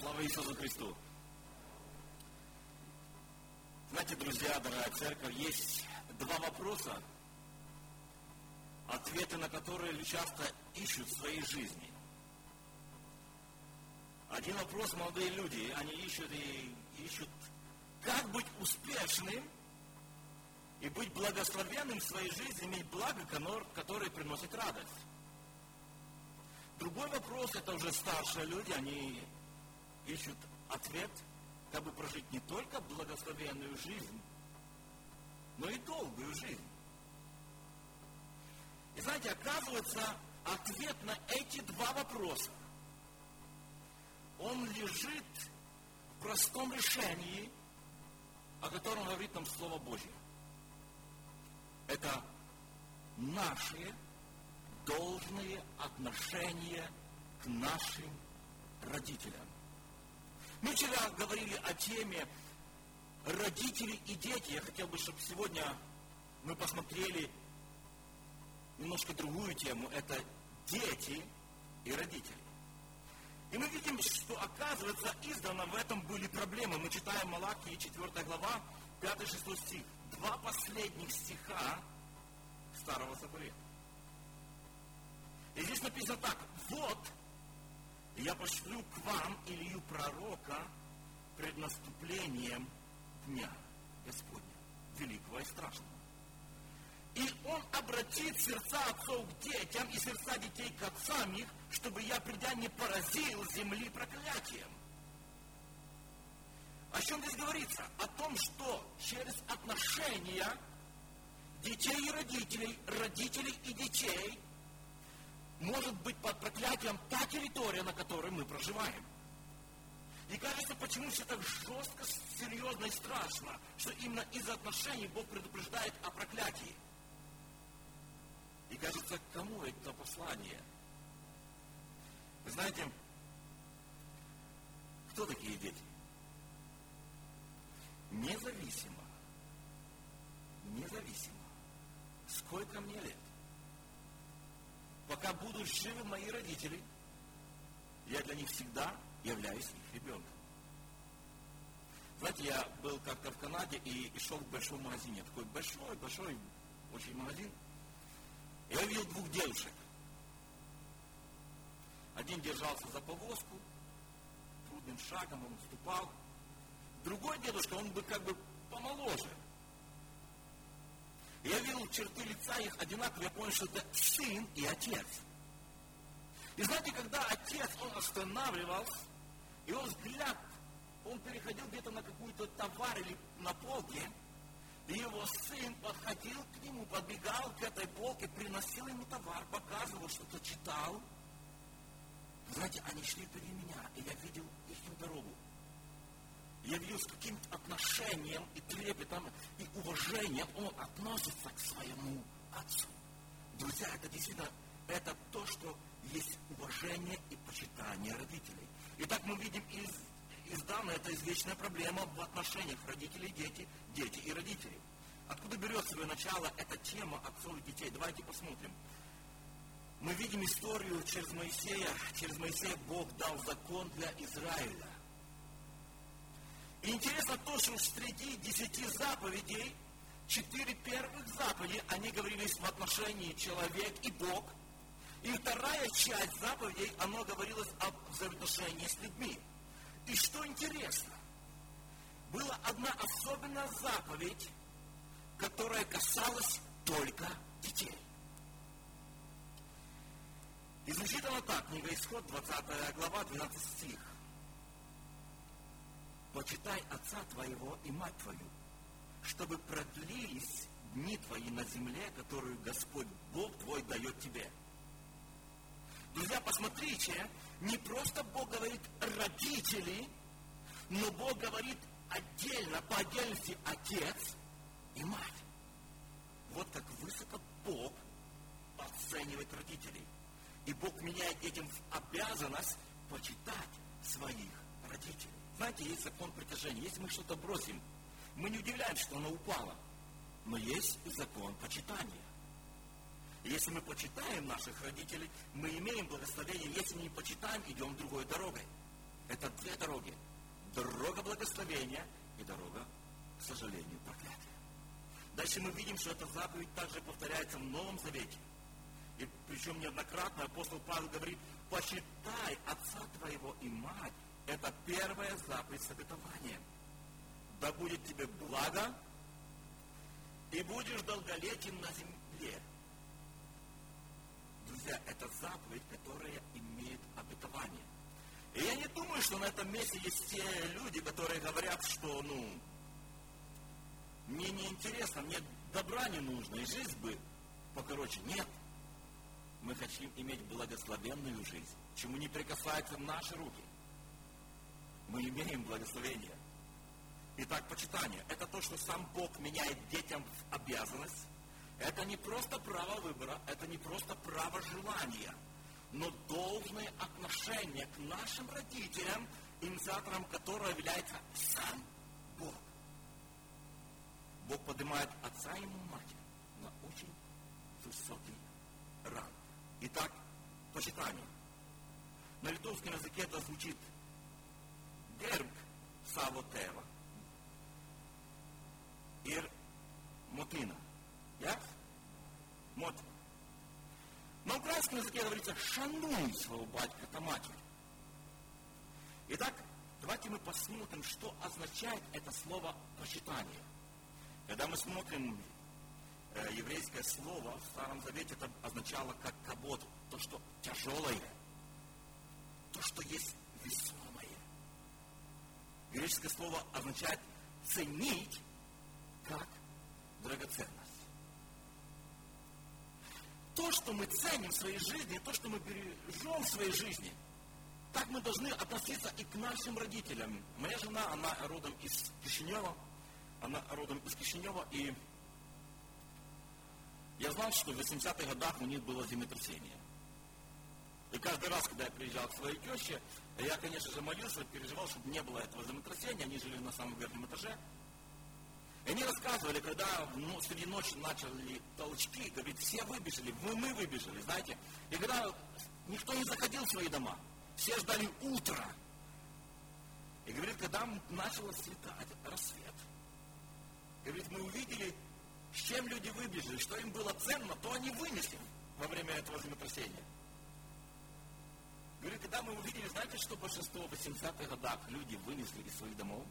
Слава Иисусу Христу! Знаете, друзья, дорогая церковь, есть два вопроса, ответы на которые люди часто ищут в своей жизни. Один вопрос молодые люди, они ищут, как быть успешным и быть благословенным в своей жизни, иметь благо, которое приносит радость. Другой вопрос, это уже старшие люди, они ищут ответ, как бы прожить не только благословенную жизнь, но и долгую жизнь. И знаете, оказывается, ответ на эти два вопроса, он лежит в простом решении, о котором говорит нам Слово Божье. Это наши должные отношения к нашим родителям. Мы вчера говорили о теме родители и дети. Я хотел бы, чтобы сегодня мы посмотрели немножко другую тему. Это дети и родители. И мы видим, что, оказывается, издавна в этом были проблемы. Мы читаем Малахии, 4 глава, 5-6 стих. Два последних стиха Старого Завета. И здесь написано так: «Вот, я пошлю к вам Илью пророка пред наступлением дня Господня, великого и страшного. И он обратит сердца отцов к детям и сердца детей к отцам их, чтобы я, придя, не поразил земли проклятием». О чем здесь говорится? О том, что через отношения детей и родителей, родителей и детей может быть под проклятием та территория, на которой мы проживаем. И кажется, почему все так жестко, серьезно и страшно, что именно из-за отношений Бог предупреждает о проклятии. И кажется, кому это послание? Вы знаете, кто такие дети? Независимо, сколько мне лет, пока будут живы мои родители, я для них всегда являюсь их ребенком. Знаете, я был как-то в Канаде и шел в большом магазине. Такой большой очень магазин. Я увидел двух девушек. Один держался за повозку, трудным шагом он ступал. Другой дедушка, он был как бы помоложе. Я видел черты лица их одинаковые, я понял, что это сын и отец. И знаете, когда отец, он останавливался, его взгляд, он переходил где-то на какой-то товар или на полке, и его сын подходил к нему, подбегал к этой полке, приносил ему товар, показывал, что-то читал. Знаете, они шли впереди меня, и я видел их дорогу. Я видел, с каким отношением и трепетом, и уважением он относится к своему отцу. Друзья, это действительно, это то, что есть уважение и почитание родителей. Итак, мы видим издавна, это извечная проблема в отношениях родителей, дети и родители. Откуда берет свое начало эта тема отцов и детей? Давайте посмотрим. Мы видим историю через Моисея. Через Моисея Бог дал закон для Израиля. И интересно то, что среди 10 заповедей, 4 первых заповеди, они говорились в отношении человек и Бог. И вторая часть заповедей, она говорилась об взаимоотношении с людьми. И что интересно, была одна особенная заповедь, которая касалась только детей. И звучит она так, книга Исход, 20 глава, 12 стих. «Почитай отца твоего и мать твою, чтобы продлились дни твои на земле, которую Господь Бог твой дает тебе». Друзья, посмотрите, не просто Бог говорит родители, но Бог говорит отдельно, по отдельности отец и мать. Вот как высоко Бог оценивает родителей. И Бог меняет детям в обязанность почитать своих родителей. Знаете, есть закон притяжения. Если мы что-то бросим, мы не удивляемся, что оно упало. Но есть закон почитания. И если мы почитаем наших родителей, мы имеем благословение. Если мы не почитаем, идем другой дорогой. Это две дороги. благословения и дорога, к сожалению, проклятия. Дальше мы видим, что эта заповедь также повторяется в Новом Завете. И причем неоднократно апостол Павел говорит: почитай отца твоего и мать. Это первая заповедь с обетованием. Да будет тебе благо, и будешь долголетен на земле. Друзья, это заповедь, которая имеет обетование. И я не думаю, что на этом месте есть те люди, которые говорят, что, мне не интересно, мне добра не нужно, и жизнь бы покороче. Нет. Мы хотим иметь благословенную жизнь, чему не прикасаются наши руки. Мы имеем благословение. Итак, почитание. Это то, что сам Бог меняет детям в обязанность. Это не просто право выбора, это не просто право желания, но должное отношение к нашим родителям, инициатором которого является сам Бог. Бог поднимает отца и мать на очень высокий ранг. Итак, почитание. На литовском языке это звучит «герб савотева» «ир мотина». Yes? Мотина. На украинском языке говорится «шануй своего батька та матери». Итак, давайте мы посмотрим, что означает это слово «почитание». Когда мы смотрим еврейское слово в Старом Завете, это означало как кабод, то, что тяжелое, то, что есть весомое. Греческое слово означает ценить как драгоценность. То, что мы ценим в своей жизни, то, что мы бережем в своей жизни, так мы должны относиться и к нашим родителям. Моя жена, она родом из Кишинева, и я знал, что в 80-х годах у них было землетрясение. И каждый раз, когда я приезжал к своей теще, я, конечно же, молился, переживал, чтобы не было этого землетрясения. Они жили на самом верхнем этаже. И они рассказывали, когда среди ночи начали толчки, говорит, все выбежали, мы выбежали, знаете. И когда никто не заходил в свои дома, все ждали утра. И говорит, когда начало светать, рассвет, говорит, мы увидели, с чем люди выбежали, что им было ценно, то они вынесли во время этого землетрясения. Говорит, когда мы увидели, знаете, что большинство в 80-х годах люди вынесли из своих домов?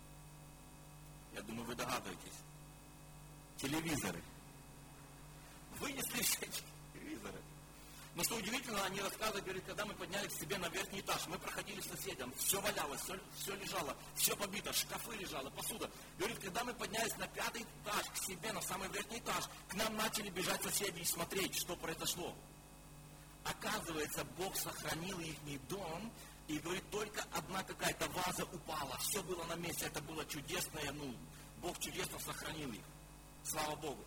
Я думаю, вы догадываетесь. Телевизоры. Вынесли все телевизоры. Но что удивительно, они рассказывают, говорят, когда мы поднялись к себе на верхний этаж, мы проходили с соседям, все валялось, все лежало, все побито, шкафы лежало, посуда. Говорит, когда мы поднялись на 5-й этаж к себе, на самый верхний этаж, к нам начали бежать соседи и смотреть, что произошло. Оказывается, Бог сохранил их дом, и говорит, только одна какая-то ваза упала, все было на месте, это было чудесное, Бог чудесно сохранил их. Слава Богу.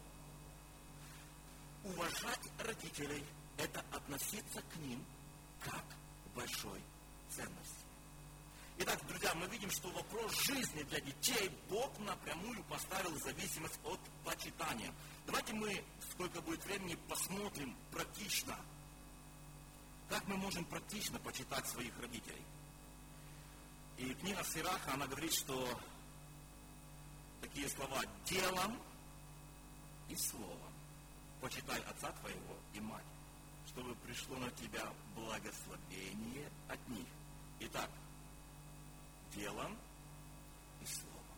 Уважать родителей – это относиться к ним как к большой ценности. Итак, друзья, мы видим, что вопрос жизни для детей Бог напрямую поставил в зависимость от почитания. Давайте мы, сколько будет времени, посмотрим практично, как мы можем практично почитать своих родителей. И книга Сираха, она говорит, что такие слова: делом и словом почитай отца твоего и мать, чтобы пришло на тебя благословение от них. Итак, делом и словом.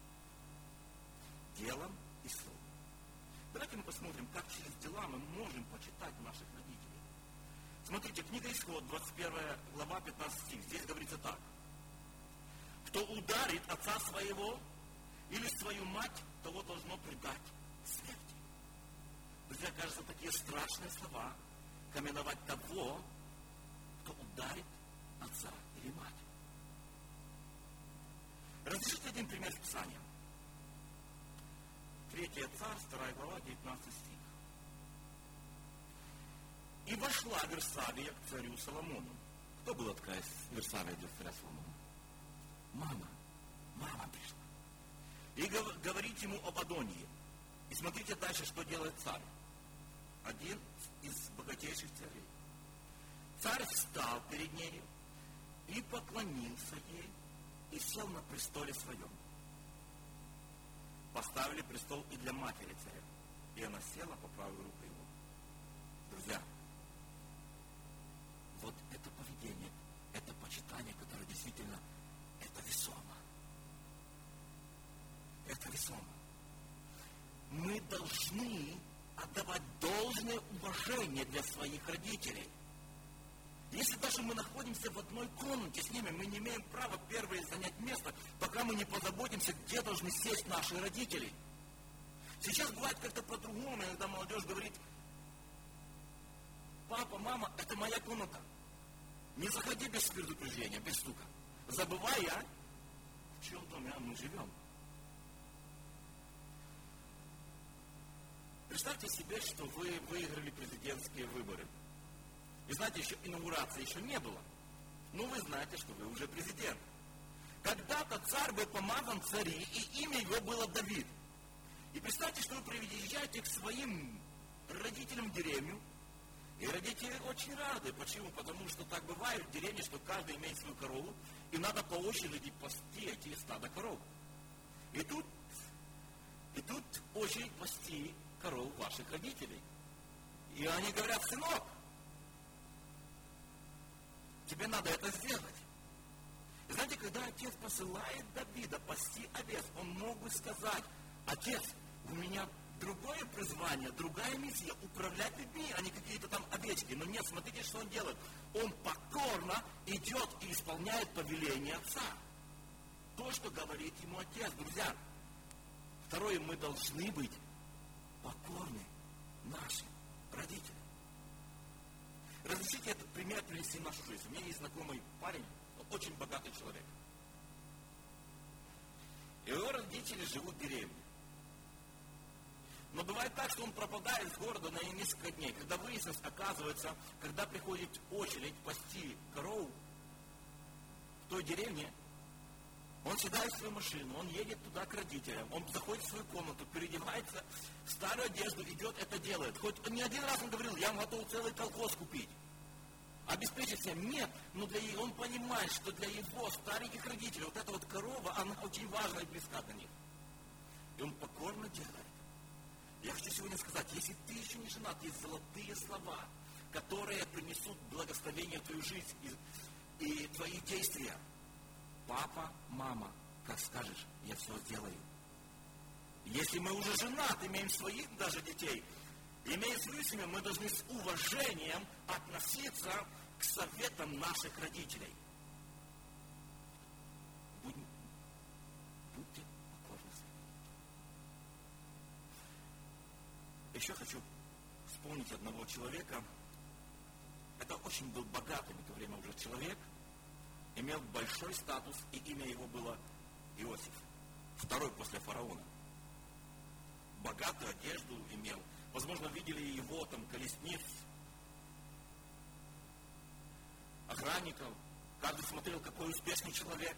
Делом и словом. Давайте мы посмотрим, как через дела мы можем почитать наших родителей. Смотрите, книга Исход, 21 глава, 15 стих. Здесь говорится так. Кто ударит отца своего или свою мать, того должно предать смерти. Друзья, кажется, такие страшные слова каменовать того, кто ударит отца или мать. Разрешите один пример из Писания. 3 Царств, 2 глава, 19 стих. И вошла Версавия к царю Соломону. Кто была такая Версавия для царя Соломона? Мама пришла. И говорит ему об Адонии. И смотрите дальше, что делает царь. Один из богатейших царей. Царь встал перед нею и поклонился ей и сел на престоле своем. Поставили престол и для матери царя, и она села по правую руку его. Друзья, вот это поведение, это почитание, которое действительно, это весомо. Это весомо. Мы должны отдавать должное уважение для своих родителей. Если даже мы находимся в одной комнате с ними, мы не имеем права первые занять место, пока мы не позаботимся, где должны сесть наши родители. Сейчас бывает как-то по-другому, иногда молодежь говорит: папа, мама, это моя комната. Не заходи без предупреждения, без стука. Забывая, в чьем доме мы живем. Представьте себе, что вы выиграли президентские выборы. И знаете, еще инаугурации еще не было. Но вы знаете, что вы уже президент. Когда-то царь был помазан цари, и имя его было Давид. И представьте, что вы приезжаете к своим родителям в деревню, и родители очень рады. Почему? Потому что так бывает в деревне, что каждый имеет свою корову, и надо по очереди пасти эти стада коров. И тут очередь пасти коров ваших родителей. И они говорят: сынок, тебе надо это сделать. И знаете, когда отец посылает Давида пасти овец, он мог бы сказать: отец, у меня другое призвание, другая миссия, управлять людьми, а не какие-то там овечки. Но нет, смотрите, что он делает. Он покорно идет и исполняет повеление отца. То, что говорит ему отец. Друзья, второе, мы должны быть покорны нашим родителям. Разрешите этот пример принести в нашу жизнь. У меня есть знакомый парень, очень богатый человек. И его родители живут в деревне. Но бывает так, что он пропадает из города на несколько дней. Когда выяснилось, оказывается, когда приходит очередь пасти коров в той деревне, он сідает в свою машину, он едет туда к родителям, он заходит в свою комнату, переодевается в старую одежду, идет, это делает. Хоть не один раз он говорил: я готов целый колхоз купить. Обеспечить всем. Нет, но он понимает, что для его стареньких родителей вот эта вот корова, она очень важна и близка для них. И он покорно делает. Я хочу сегодня сказать, если ты еще не женат, есть золотые слова, которые принесут благословение в твою жизнь и твои действия. Папа, мама, как скажешь, я все сделаю. Если мы уже женаты, имеем своих даже детей, имея свою семью, мы должны с уважением относиться к советам наших родителей. Будьте покорны. Еще хочу вспомнить одного человека. Это очень был богатый в это время уже человек, имел большой статус, и имя его было Иосиф, второй после фараона. Богатую одежду имел. Возможно, видели его там колесниц, охранников. Каждый смотрел, какой успешный человек.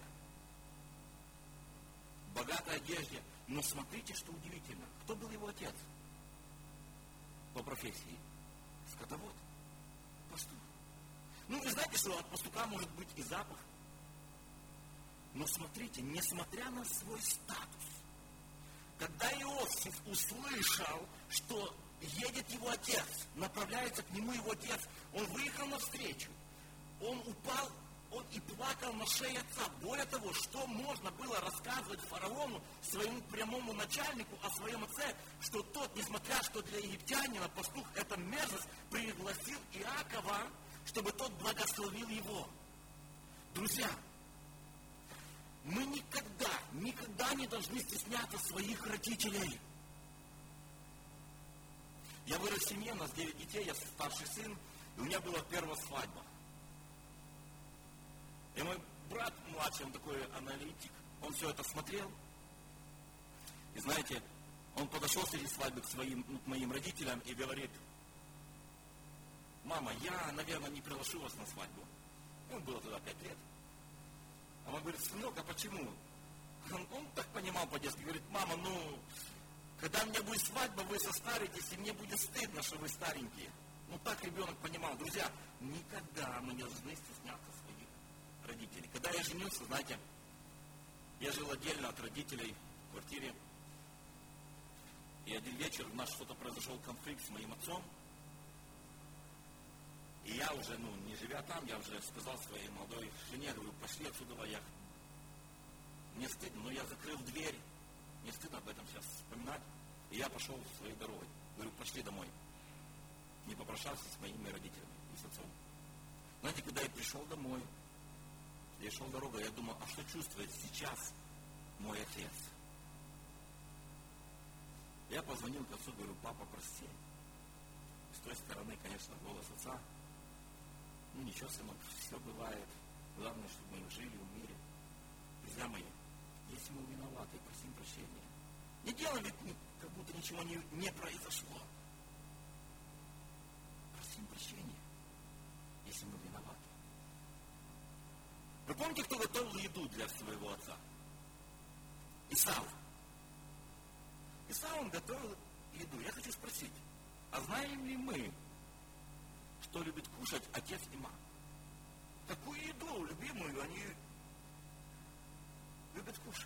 В богатой одежде. Но смотрите, что удивительно. Кто был его отец? По профессии? Скотовод. Пастух. Ну, вы знаете, что от пастуха может быть и запах. Но смотрите, несмотря на свой статус, когда Иосиф услышал, что едет его отец, направляется к нему его отец, он выехал навстречу, он упал, он и плакал на шее отца. Более того, что можно было рассказывать фараону, своему прямому начальнику, о своем отце, что тот, несмотря что для египтянина пастух это мерзость, пригласил Иакова, чтобы тот благословил его. Друзья, мы никогда не должны стесняться своих родителей. Я вырос в семье, у нас 9 детей, я старший сын, и у меня была первая свадьба. И мой брат младший, он такой аналитик, он все это смотрел. И знаете, он подошел среди свадьбы к моим родителям и говорит: мама, я, наверное, не приглашу вас на свадьбу. Ему было тогда 5 лет. А он говорит: сынок, а почему? Он так понимал по-детски, говорит: мама, когда у меня будет свадьба, вы состаритесь, и мне будет стыдно, что вы старенькие. Так ребенок понимал. Друзья, никогда мы не должны стесняться своих родителей. Когда я женился, знаете, Я жил отдельно от родителей в квартире. И один вечер у нас что-то произошел конфликт с моим отцом. И я уже, не живя там, я уже сказал своей молодой жене, говорю, пошли отсюда, мне стыдно, но я закрыл дверь. Мне стыдно об этом сейчас вспоминать. И я пошел своей дорогой. Говорю, пошли домой. Не попрощался с моими родителями и с отцом. Знаете, когда я пришел домой, я шел дорогой, я думал, а что чувствует сейчас мой отец? Я позвонил к отцу, говорю, папа, прости. С той стороны, конечно, голос отца. Ничего, сынок, все бывает. Главное, чтобы мы жили в мире. Друзья мои, если мы виноваты, просим прощения. Не делаем ведь, как будто ничего не произошло. Просим прощения, если мы виноваты. Вы помните, кто готовил еду для своего отца? Исав. Исав, он готовил еду. Я хочу спросить, а знаем ли мы, что любит кушать отец и мама? Какую еду любимую они любят кушать?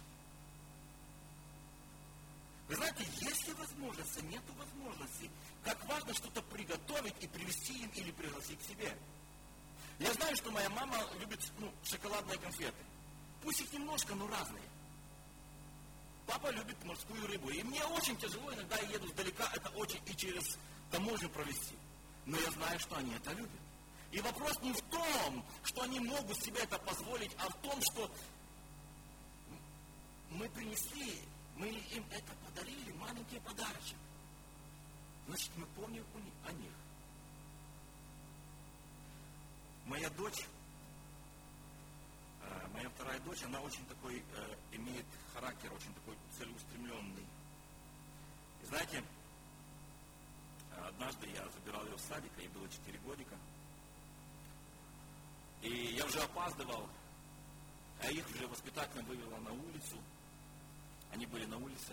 Вы знаете, есть ли возможность, нету возможности, как важно что-то приготовить и привезти им или пригласить к себе. Я знаю, что моя мама любит шоколадные конфеты. Пусть их немножко, но разные. Папа любит морскую рыбу. И мне очень тяжело, иногда я еду сдалека, это очень и через таможню провести. Но я знаю, что они это любят. И вопрос не в том, что они могут себе это позволить, а в том, что мы принесли, мы им это подарили, маленький подарочек. Значит, мы помним о них. Моя дочь, моя вторая дочь, она очень такой, имеет характер, очень такой целеустремленный. И знаете, однажды я забирал ее в садик, ей было 4 годика. И я уже опаздывал, а их уже воспитательно вывела на улицу. Они были на улице.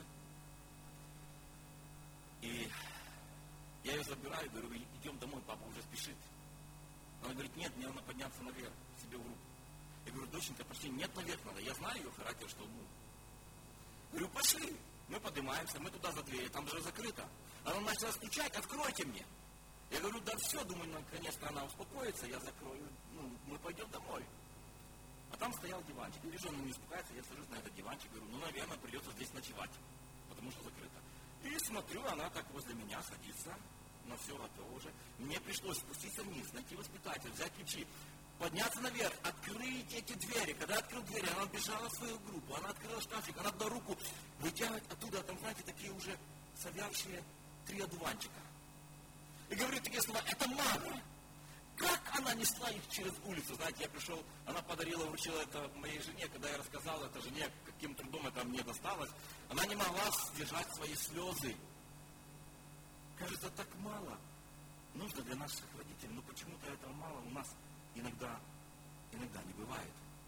И я ее забираю, говорю, идем домой, папа уже спешит. Она говорит, нет, мне надо подняться наверх, себе в руку. Я говорю, доченька, пошли, нет, наверх надо. Я знаю ее характер, что Говорю, пошли. Мы поднимаемся, мы туда за дверь, там же закрыто. Она начала стучать, откройте мне. Я говорю, да все, думаю, наконец-то она успокоится, я закрою, мы пойдем домой. А там стоял диванчик. Я вижу, она не успокаивается, я сажусь на этот диванчик, говорю, наверное, придется здесь ночевать, потому что закрыто. И смотрю, она так возле меня садится, на все готово уже. Мне пришлось спуститься вниз, найти воспитателя, взять ключи, подняться наверх, открыть эти двери. Когда я открыл двери, она бежала в свою группу, она открыла шкафчик, она дала руку, вытягивать оттуда, там, знаете, такие уже совявшие 3 одуванчика. И говорю такие слова, это мама. Как она несла их через улицу? Знаете, я пришел, она подарила, вручила это моей жене, когда я рассказал это жене, каким трудом это мне досталось, она не могла сдержать свои слезы. Кажется, так мало. Нужно для наших родителей, но почему-то этого мало у нас иногда не бывает.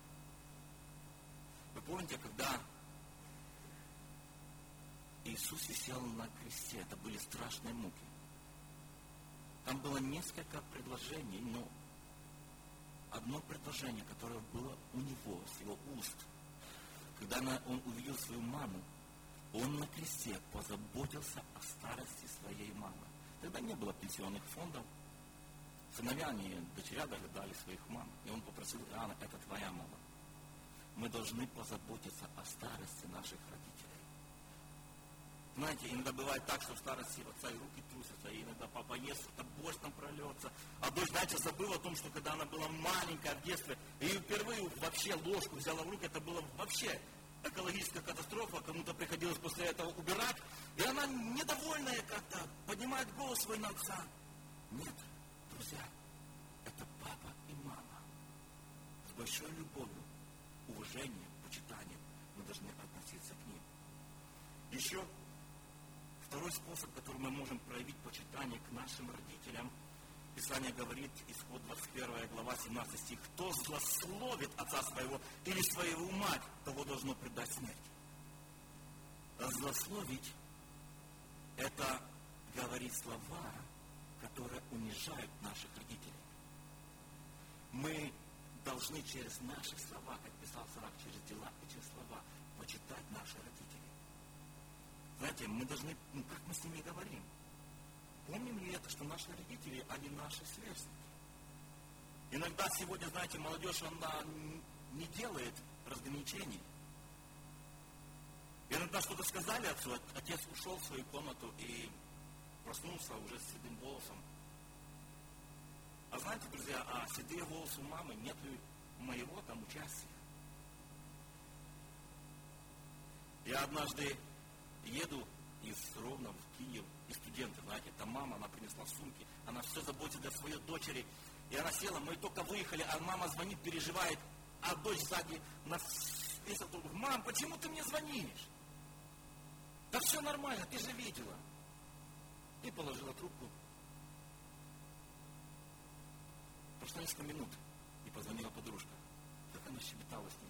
Вы помните, когда Иисус висел на кресте, это были страшные муки. Там было несколько предложений, но одно предложение, которое было у него, с его уст, когда он увидел свою маму, он на кресте позаботился о старости своей мамы. Тогда не было пенсионных фондов. Сыновья, дочеря дожидали своих мам. И он попросил Иоанна, это твоя мама. Мы должны позаботиться о старости наших родителей. Знаете, иногда бывает так, что в старости отца и руки трусятся, и иногда папа ест, что-то борщ там прольется. А дочь, знаете, забыла о том, что когда она была маленькая в детстве, и впервые вообще ложку взяла в руки, это было вообще экологическая катастрофа, кому-то приходилось после этого убирать, и она недовольная как-то поднимает голос свой на отца. Нет, друзья, это папа и мама. С большой любовью, уважением, почитанием мы должны относиться к ним. Еще второй способ, который мы можем проявить почитание к нашим родителям, Писание говорит, Исход 21 глава, 17 стих, кто злословит отца своего или своего мать, того должно предать смерти. Злословить – это говорить слова, которые унижают наших родителей. Мы должны через наши слова, как писал Сирах, через дела и через слова, мы должны, как мы с ними говорим. Помним ли это, что наши родители, они наши сверстники? Иногда сегодня, знаете, молодежь, она не делает разграничений. Иногда что-то сказали отцу, отец ушел в свою комнату и проснулся уже с седым волосом. А знаете, друзья, седые волосы у мамы нет ли моего там участия? Я однажды еду из Ровно в Киев, и студенты, знаете, там мама, она принесла сумки, она все заботится о своей дочери, и она села, мы только выехали, а мама звонит, переживает, а дочь сзади на весь автобус: мам, почему ты мне звонишь? Да все нормально, ты же видела. И положила трубку. Прошло несколько минут, и позвонила подружка. Как она щебетала с ней.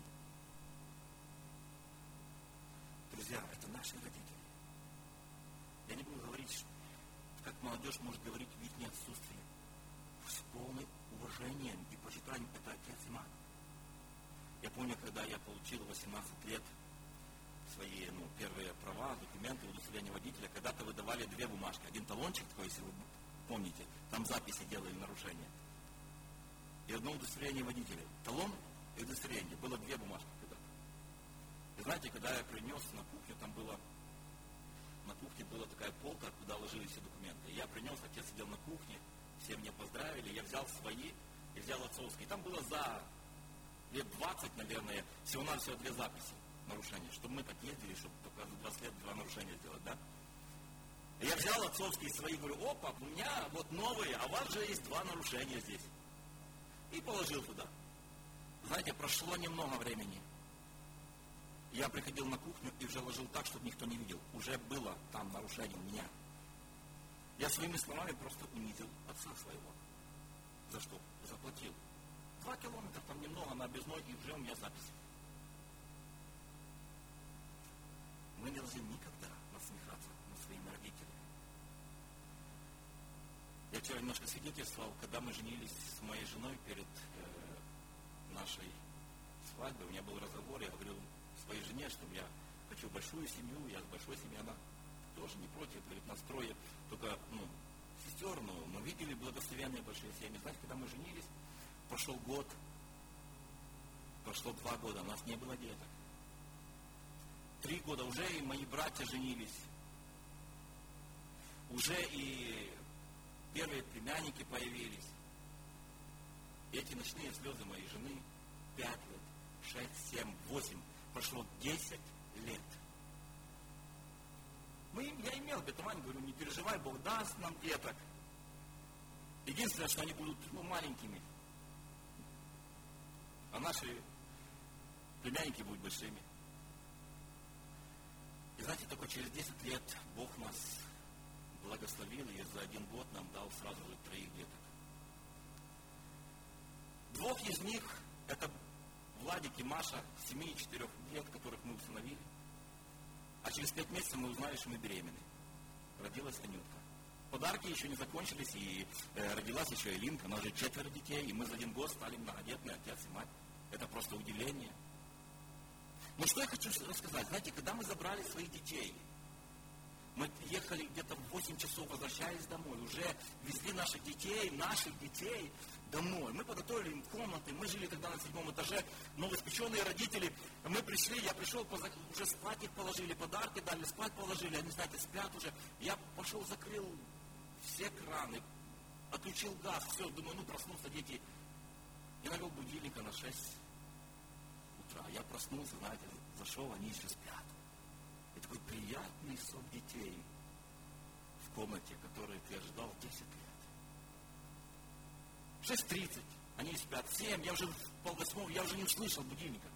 Друзья, это наши родители. Я не буду говорить, как молодежь может говорить в их отсутствии. С полным уважением и почитанием это отец и мать. Я помню, когда я получил 18 лет свои первые права, документы, удостоверение водителя, когда-то выдавали две бумажки. Один талончик такой, если вы помните, там записи делали нарушения. И одно удостоверение водителя. Талон и удостоверение. Было две бумажки когда-то. И знаете, когда я принес на кухню, там было, на кухне была такая полка, куда ложились все документы. И я принес, отец сидел на кухне, все меня поздравили, я взял свои и взял отцовские. И там было за лет 20, наверное, всего-навсего две записи нарушения. Чтобы мы так ездили, чтобы только за 20 лет два нарушения сделать, да? И я взял отцовские свои, говорю: опа, у меня вот новые, а у вас же есть два нарушения здесь. И положил туда. Знаете, прошло немного времени. Я приходил на кухню и уже ложил так, чтобы никто не видел. Уже было там нарушение у меня. Я своими словами просто унизил отца своего. За что? Заплатил. 2 километра, там немного на объездной, и уже у меня запись. Мы не должны никогда насмехаться над своими родителями. Я вчера немножко свидетельствовал, когда мы женились с моей женой перед нашей свадьбой. У меня был разговор, я говорил своей жене, что я хочу большую семью, я с большой семьей, она тоже не против, говорит, нас трое, только, сестер, мы видели благословенные большие семьи. Знаете, когда мы женились, прошел год, прошло 2 года, у нас не было деток. 3 года уже и мои братья женились, уже и первые племянники появились. И эти ночные слезы моей жены 5 лет, 6, 7, 8, прошло 10 лет. Я имел обетование, говорю, не переживай, Бог даст нам деток. Единственное, что они будут маленькими, а наши племянники будут большими. И знаете, только через 10 лет Бог нас благословил, и за 1 год нам дал сразу же 3 деток. 2 из них, это Владик и Маша, 7 и 4 лет, которых мы усыновили. А через 5 месяцев мы узнали, что мы беременны. Родилась Анютка. Подарки еще не закончились, и родилась еще Элинка. У нас же 4 детей, и мы за 1 год стали многодетные отец и мать. Это просто удивление. Но что я хочу рассказать. Знаете, когда мы забрали своих детей, мы ехали где-то в 8 часов, возвращались домой, уже везли наших детей домой. Мы подготовили им комнаты, мы жили тогда на 7 этаже, новоиспеченные родители. Мы пришли, я пришел, уже спать их положили, подарки дали, спать положили, они, знаете, спят уже. Я пошел, закрыл все краны, отключил газ, все, думаю, проснутся дети. Я навел будильника на 6 утра. Я проснулся, знаете, зашел, они еще спят. И такой приятный сон детей в комнате, который ты ожидал 10 лет. 6:30, они спят, 7, я уже в 7:30, я уже не услышал будильника.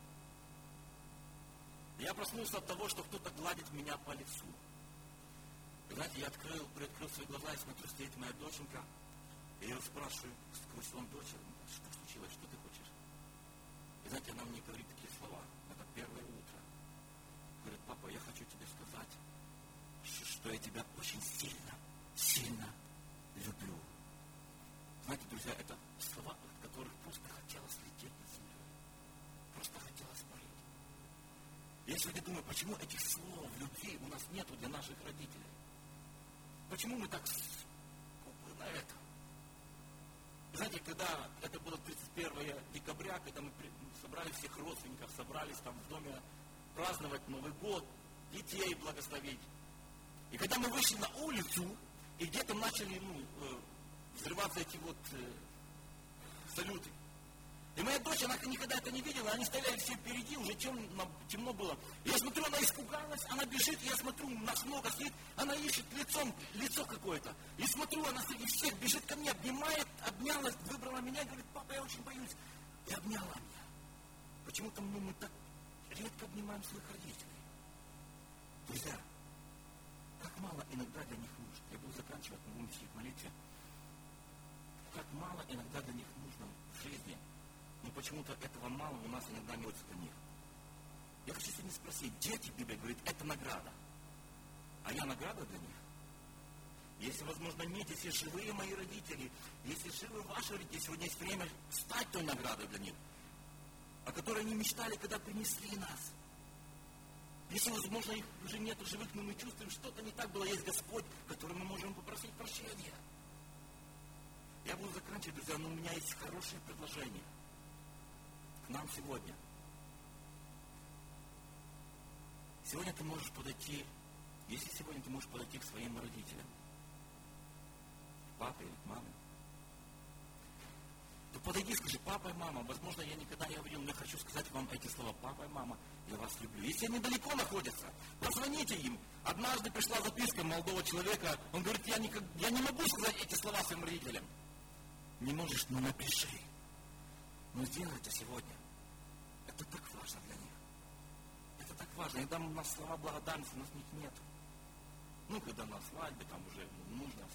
Я проснулся от того, что кто-то гладит меня по лицу. И, знаете, я приоткрыл свои глаза и смотрю, стоит моя доченька. И я ее спрашиваю сквозь сон: дочь, что случилось, что ты хочешь? И знаете, она мне говорит такие слова. Это первое утро. Говорит: папа, я хочу тебе сказать, что я тебя очень сильно, сильно люблю. Знаете, друзья, это слова, от которых просто хотелось лететь над землей. Просто хотелось парить. Я сегодня думаю, почему этих слов любви у нас нету для наших родителей? Почему мы так скупы на это? Знаете, когда это было 31 декабря, когда мы собрали всех родственников, собрались там в доме праздновать Новый год, детей благословить. И когда мы вышли на улицу, и где-то начали взрываться эти салюты. И моя дочь, она никогда это не видела, они стояли все впереди, уже темно было. И я смотрю, она испугалась, она бежит, и я смотрю, нас много стоит, она ищет лицо какое-то. И смотрю, она среди всех бежит ко мне, обнимает, обнялась, выбрала меня и говорит: папа, я очень боюсь. И обняла меня. Почему-то мы так редко обнимаем своих родителей. Друзья, как мало иногда для них нужно. Я буду заканчивать, мы будем сидеть в молитве. Как мало иногда для них нужно в жизни. Но почему-то этого мало у нас иногда молится для них. Я хочу сегодня спросить, дети, Библия говорит, это награда. А я награда для них? Если, возможно, нет, если живые мои родители, если живы ваши родители, сегодня есть время стать той наградой для них, о которой они мечтали, когда принесли нас. Если, возможно, их уже нет живых, но мы чувствуем, что-то не так было, есть Господь, которому мы можем попросить прощения. Я буду заканчивать, друзья, но у меня есть хорошее предложение к нам сегодня. Сегодня ты можешь подойти, если сегодня ты можешь подойти к своим родителям, к папе или к маме, то подойди и скажи: папа и мама, возможно, я никогда не говорил, но я хочу сказать вам эти слова: папа и мама, я вас люблю. Если они далеко находятся, позвоните им. Однажды пришла записка молодого человека, он говорит: я не могу сказать эти слова своим родителям. Не можешь, но напиши. Но сделай это сегодня. Это так важно для них. Это так важно. Иногда у нас слова благодарности, у нас них нет. Когда на свадьбе, там уже нужно